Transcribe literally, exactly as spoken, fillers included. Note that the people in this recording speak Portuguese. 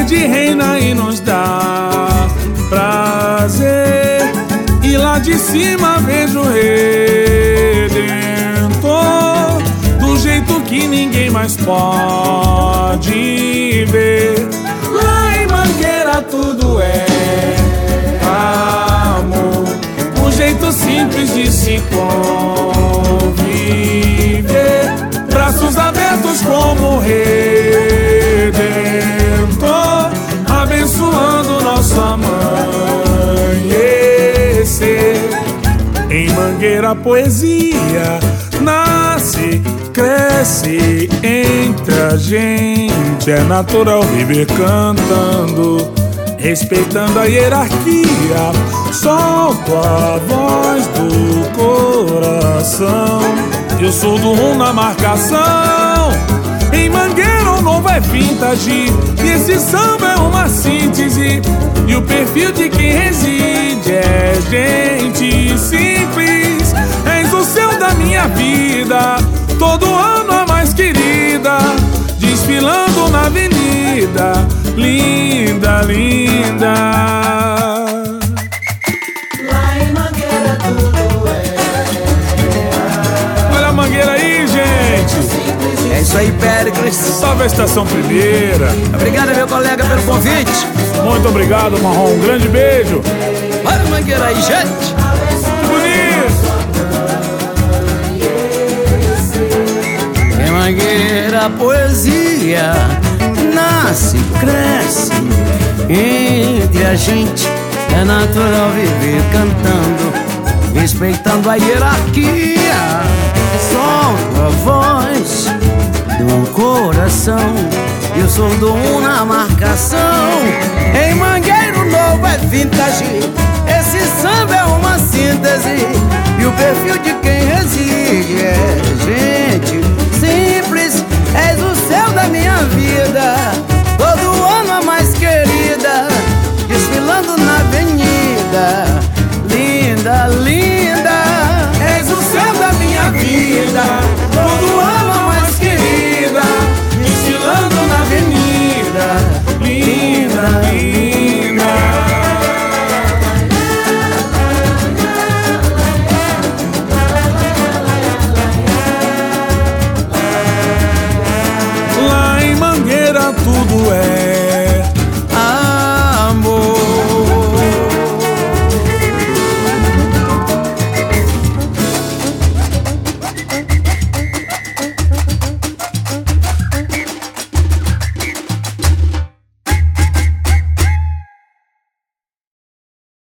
verde reina e nos dá prazer. E lá de cima vejo o Redentor, do jeito que ninguém mais pode ver. Lá em Mangueira tudo é amor, um jeito simples de se conviver. Braços abertos como o Redentor, abençoando nosso amanhecer. Em Mangueira a poesia nasce, cresce entre a gente. É natural viver cantando, respeitando a hierarquia. Solto a voz do coração, eu sou do um na marcação. Em Mangueira o novo é vintage, e esse samba é uma síntese. E o perfil de quem reside é gente simples. És o céu da minha vida, todo ano a mais querida, desfilando na avenida, linda, linda. Lá em Mangueira tudo é. Olha a Mangueira aí, gente. É isso aí, Péricles. Salve a Estação Primeira. Obrigado, meu colega, pelo convite. Muito obrigado, Marrom. Um grande beijo. Vai na Mangueira aí, gente. Que bonito. Em Mangueira a poesia nasce, cresce entre a gente. É natural viver cantando, respeitando a hierarquia. Solto a voz do coração, eu sou do um na marcação. Em Mangueira o novo é vintage, esse samba é uma síntese. E o perfil de quem reside é gente